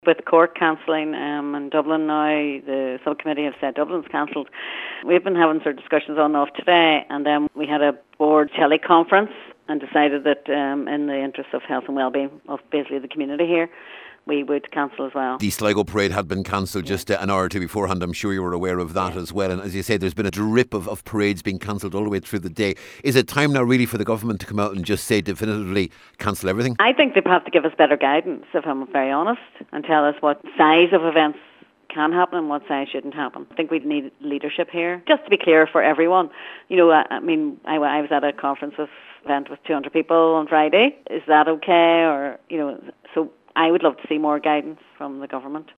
With the court cancelling in Dublin now, the subcommittee have said Dublin's cancelled. We've been having sort of discussions on and off today, and then we had a board teleconference and decided that in the interest of health and well-being of basically the community here, we would cancel as well. The Sligo parade had been cancelled just an hour or two beforehand. I'm sure you were aware of that as well. And as you say, there's been a drip of parades being cancelled all the way through the day. Is it time now really for the government to come out and just say definitively cancel everything? I think they have to give us better guidance, if I'm very honest, and tell us what size of events can happen and what size shouldn't happen. I think we need leadership here, just to be clear for everyone. You know, I was at a conference event with 200 people on Friday. Is that okay? Or, you know, so I would love to see more guidance from the government.